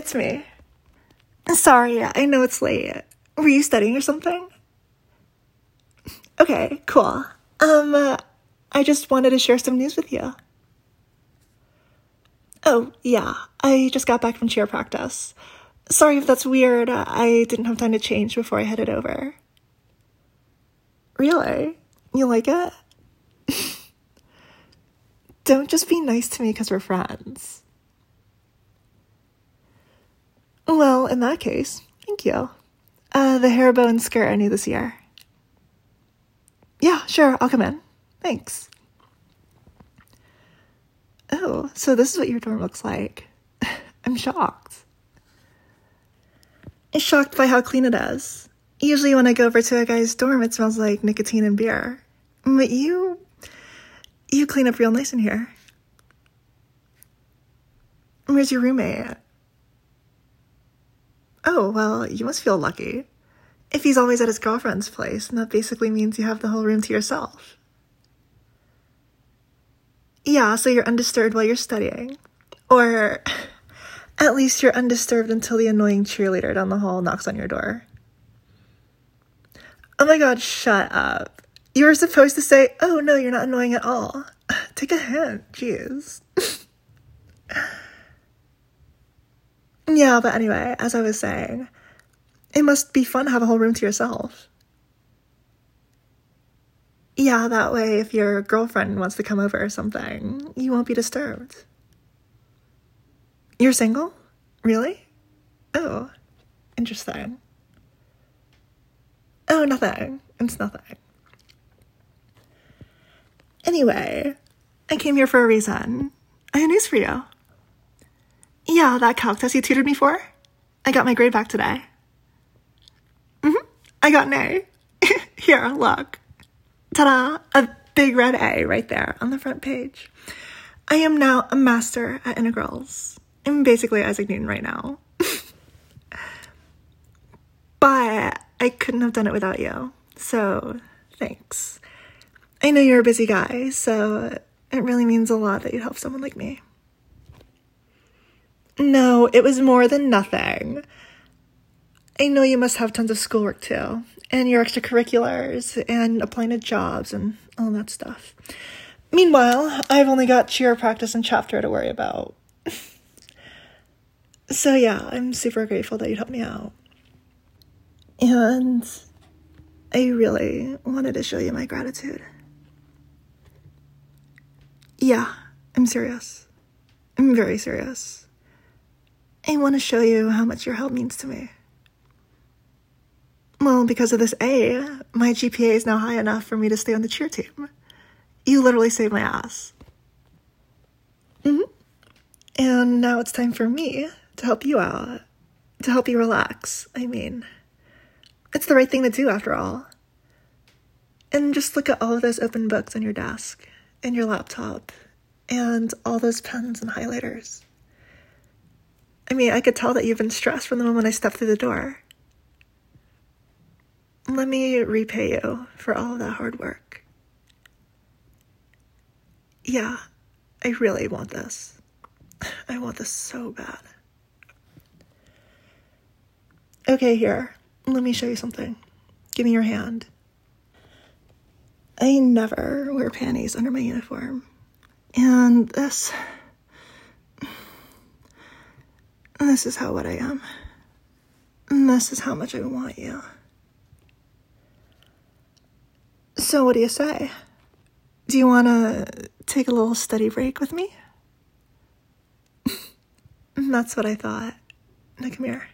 it's me. Sorry, I know it's late. Were you studying or something? Okay, cool. I just wanted to share some news with you. Oh, yeah, I just got back from cheer practice. Sorry if that's weird, I didn't have time to change before I headed over. Really? You like it? Don't just be nice to me because we're friends. Well, in that case, thank you. The hair bow and skirt are new this year. Yeah, sure, I'll come in. Thanks. Oh, so this is what your dorm looks like. I'm shocked. I'm shocked by how clean it is. Usually when I go over to a guy's dorm, it smells like nicotine and beer. But you clean up real nice in here. Where's your roommate? Oh, well, you must feel lucky. If he's always at his girlfriend's place, then that basically means you have the whole room to yourself. Yeah, so you're undisturbed while you're studying. Or at least you're undisturbed until the annoying cheerleader down the hall knocks on your door. Oh my god, shut up. You were supposed to say, oh no, you're not annoying at all. Take a hint, jeez. Yeah, but anyway, as I was saying, it must be fun to have a whole room to yourself. Yeah, that way if your girlfriend wants to come over or something, you won't be disturbed. You're single? Really? Oh, interesting. Oh, nothing. It's nothing. Anyway, I came here for a reason. I have news for you. Yeah, that calc test you tutored me for? I got my grade back today. I got an A. Here, look. Ta-da! A big red A right there on the front page. I am now a master at integrals. I'm basically Isaac Newton right now. But I couldn't have done it without you. So, thanks. I know you're a busy guy, so it really means a lot that you'd help someone like me. No, it was more than nothing. I know you must have tons of schoolwork too, and your extracurriculars, and applying to jobs, and all that stuff. Meanwhile, I've only got cheer practice and chapter to worry about. So yeah, I'm super grateful that you'd help me out. And I really wanted to show you my gratitude. Yeah, I'm serious. I'm very serious. I want to show you how much your help means to me. Well, because of this A, my GPA is now high enough for me to stay on the cheer team. You literally saved my ass. And now it's time for me to help you out. To help you relax, I mean. It's the right thing to do, after all. And just look at all of those open books on your desk, and your laptop, and all those pens and highlighters. I mean, I could tell that you've been stressed from the moment I stepped through the door. Let me repay you for all of that hard work. Yeah, I really want this. I want this so bad. Okay, here. Let me show you something. Give me your hand. I never wear panties under my uniform. And this is how wet I am. And this is how much I want you. So what do you say? Do you want to take a little study break with me? That's what I thought. Now come here.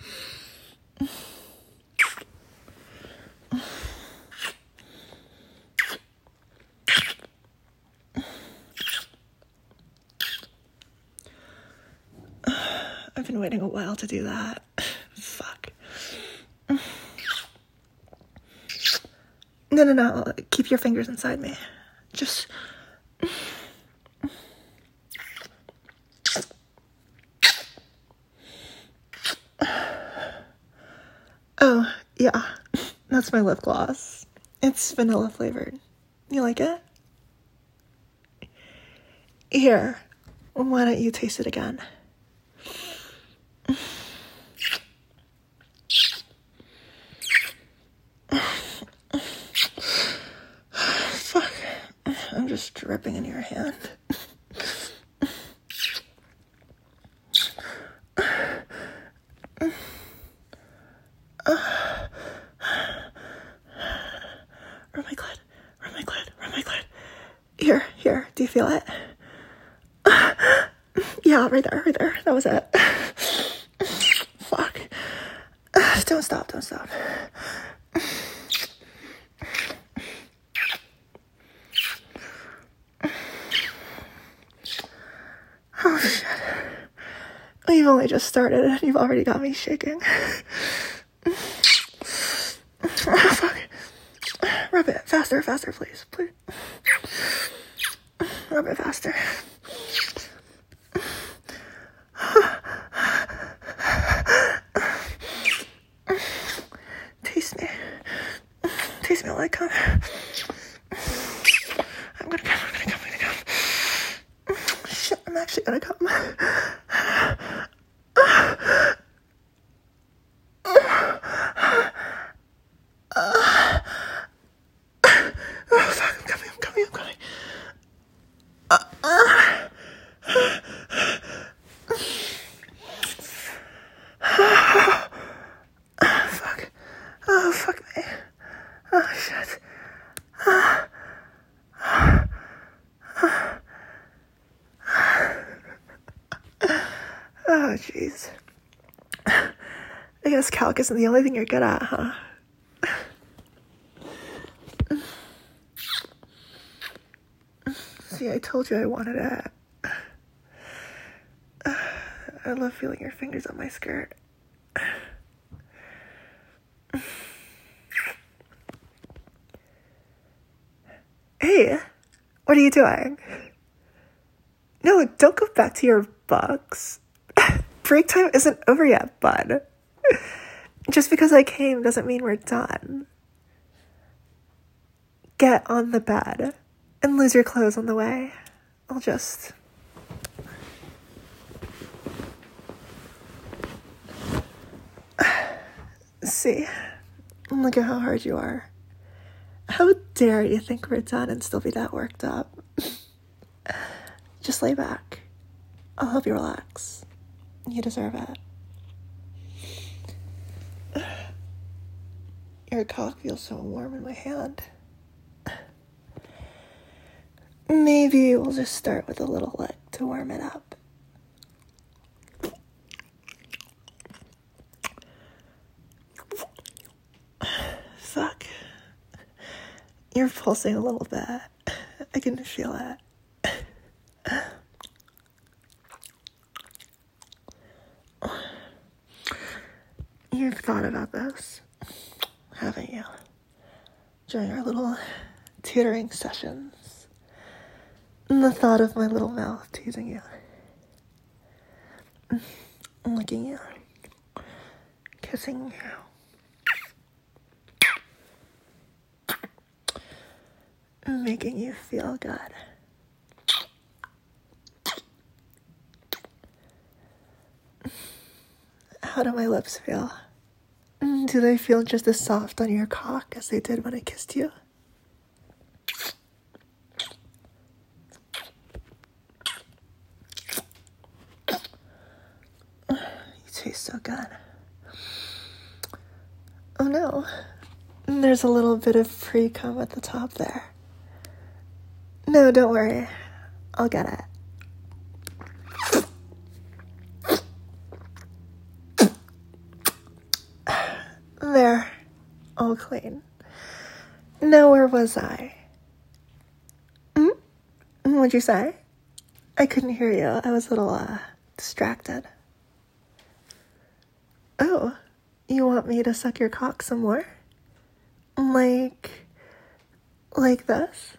I've been waiting a while to do that. Fuck. No. Keep your fingers inside me. Just... Oh, yeah. That's my lip gloss. It's vanilla flavored. You like it? Here. Why don't you taste it again? Fuck. I'm just dripping in your hand. Rub my clit. Rub my clit. Rub my clit. Here. Do you feel it? Yeah, right there. That was it. Fuck. Don't stop. Oh, shit. We've only just started and you've already got me shaking. Oh, fuck. Rub it. Faster, please. Rub it faster. Taste me while I come. I'm gonna come. Shit, I'm actually gonna come. Oh, fuck, I'm coming. Fuck. Oh, fuck me. Oh, shit. Oh, jeez. I guess calc isn't the only thing you're good at, huh? See, I told you I wanted it. I love feeling your fingers on my skirt. Hey, what are you doing? No, don't go back to your books. Break time isn't over yet, bud. Just because I came doesn't mean we're done. Get on the bed and lose your clothes on the way. I'll just... See, look at how hard you are. How dare you think we're done and still be that worked up? Just lay back. I'll help you relax. You deserve it. Your cock feels so warm in my hand. Maybe we'll just start with a little lick to warm it up. Fuck. You're pulsing a little bit. I can feel it. You've thought about this, haven't you? During our little tutoring sessions. And the thought of my little mouth teasing you. Licking you. Kissing you. Making you feel good. How do my lips feel? Do they feel just as soft on your cock as they did when I kissed you? You taste so good. Oh no, there's a little bit of pre-cum at the top there. No, don't worry. I'll get it. There. All clean. Now, where was I? What'd you say? I couldn't hear you. I was a little, distracted. Oh, you want me to suck your cock some more? Like this?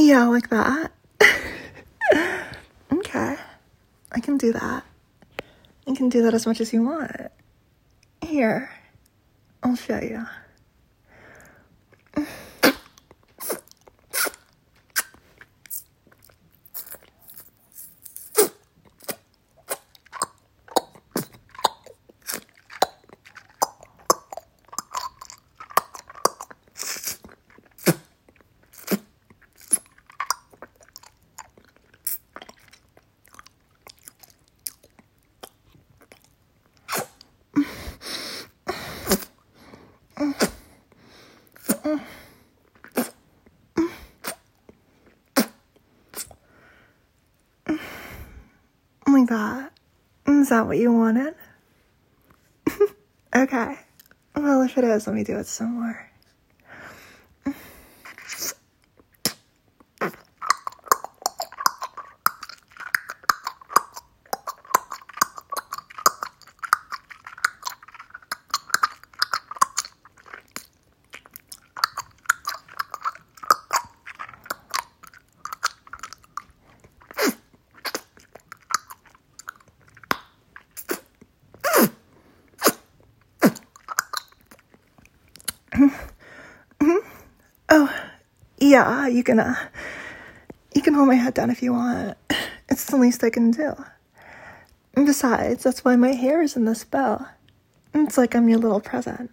Yeah, like that. Okay. I can do that. You can do that as much as you want. Here. I'll show you. Like that. Is that what you wanted? Okay. Well, if it is, let me do it some more. Oh, yeah, you can hold my head down if you want. It's the least I can do. And besides, that's why my hair is in this bow. It's like I'm your little present.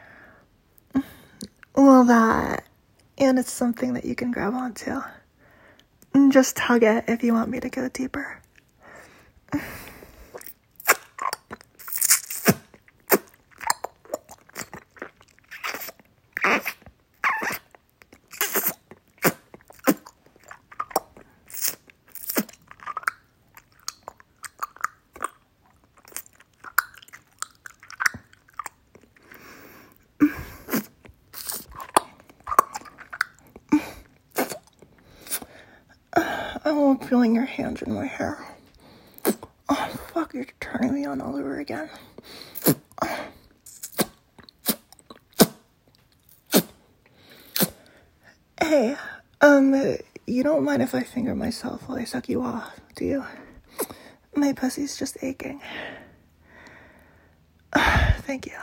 Well, that, and it's something that you can grab onto. Just hug it if you want me to go deeper. I won't feeling your hands in my hair. Oh, fuck, you're turning me on all over again. Hey, you don't mind if I finger myself while I suck you off, do you? My pussy's just aching. Thank you.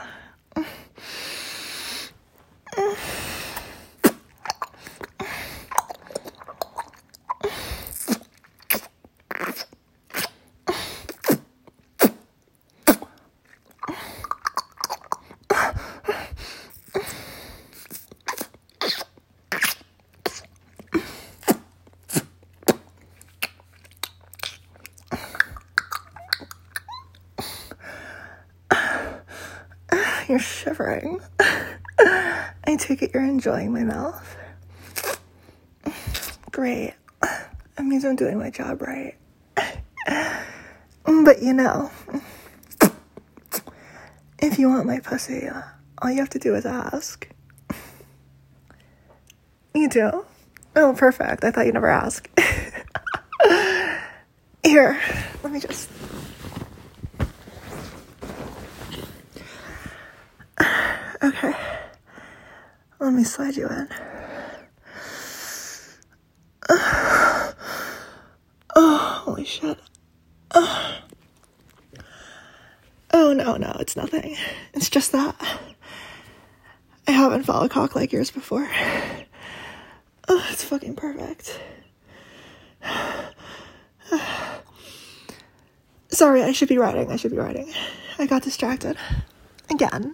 You're shivering. I take it you're enjoying my mouth. Great. That means I'm doing my job right. But you know, if you want my pussy, all you have to do is ask. You do? Oh, perfect. I thought you'd never ask. Here, let me just... Okay. Let me slide you in. Oh, holy shit. Oh, no, it's nothing. It's just that I haven't felt a cock like yours before. Oh, it's fucking perfect. Sorry, I should be writing. I got distracted. Again.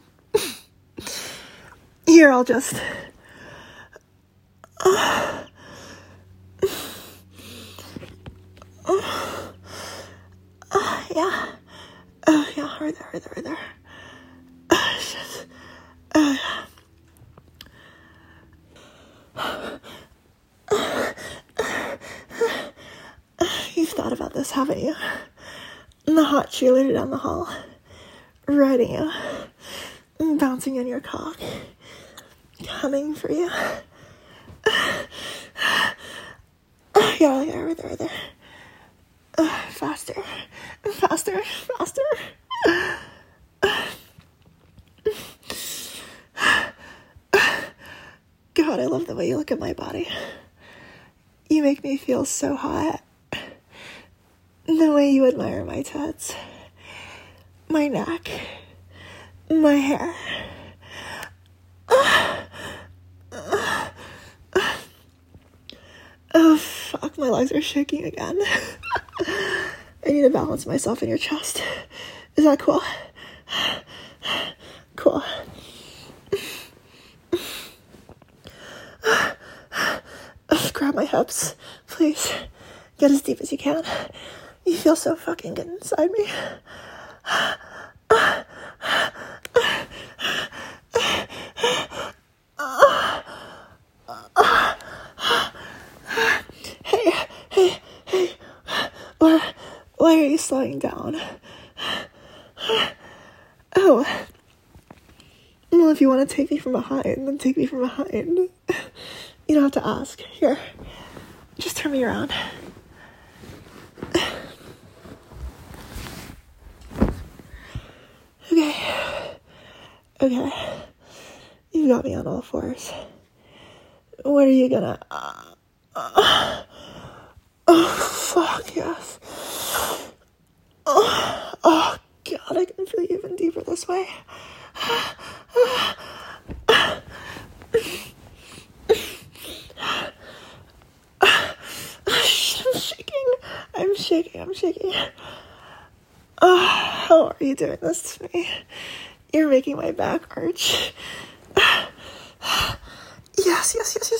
Here, I'll just... Yeah. Oh, yeah, right there. Oh, shit. Oh, yeah. You've thought about this, haven't you? The hot cheerleader down the hall. Riding you. Bouncing on your cock. Coming for you. Yeah, right there. Faster. God, I love the way you look at my body. You make me feel so hot. The way you admire my tits, my neck, my hair. Oh, fuck, my legs are shaking again. I need to balance myself in your chest. Is that cool? Cool. Grab my hips, please. Get as deep as you can. You feel so fucking good inside me. Hey. Why are you slowing down? Oh. Well, if you want to take me from behind, then take me from behind. You don't have to ask. Here. Just turn me around. Okay. You've got me on all fours. What are you gonna... Oh, fuck, yes. Oh, God, I can feel you even deeper this way. I'm shaking. Oh, how are you doing this to me? You're making my back arch. Yes.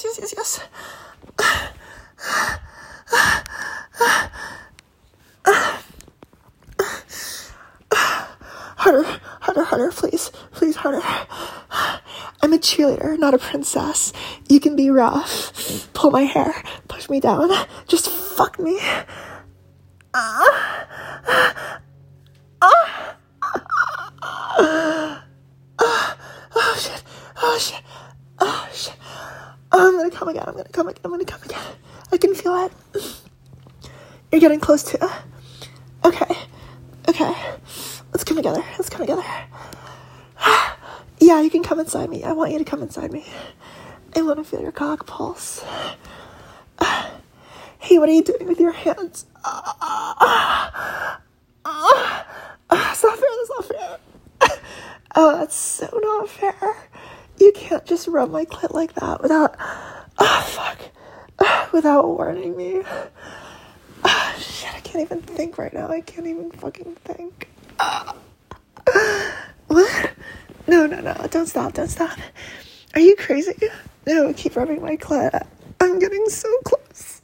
Harder, please harder. I'm a cheerleader, not a princess. You can be rough. Pull my hair, push me down, just fuck me. Oh shit. I'm gonna come again. I can feel it. You're getting close to. Okay. Let's come together. Yeah, you can come inside me. I want you to come inside me. I want to feel your cock pulse. Hey, what are you doing with your hands? That's not fair. Oh, that's so not fair. You can't just rub my clit like that without warning me. Shit, I can't even think right now. I can't even fucking think. What? No, don't stop. Are you crazy? No, keep rubbing my clit. I'm getting so close.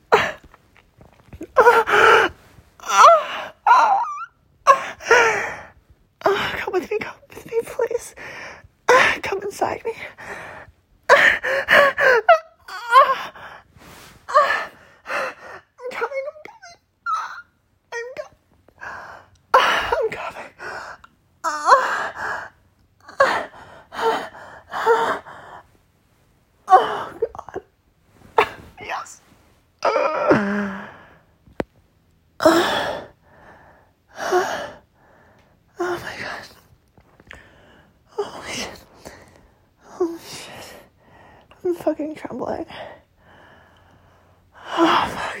Come with me, please. Come inside me. I'm coming. Oh, God. Yes. Oh, my God. Holy shit. I'm fucking trembling. Oh, fuck.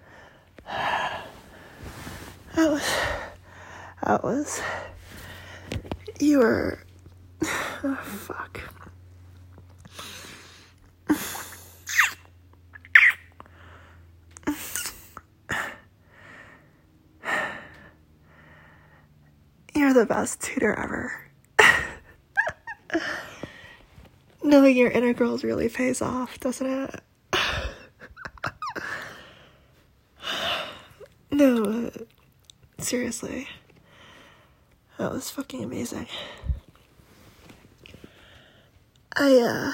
That was... You were... Oh, fuck. You're the best tutor ever. Knowing your inner girls really pays off, doesn't it? No, seriously. That was fucking amazing. I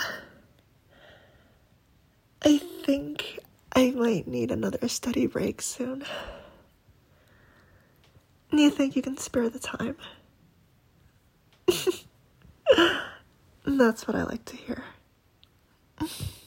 think I might need another study break soon. Do you think you can spare the time? That's what I like to hear.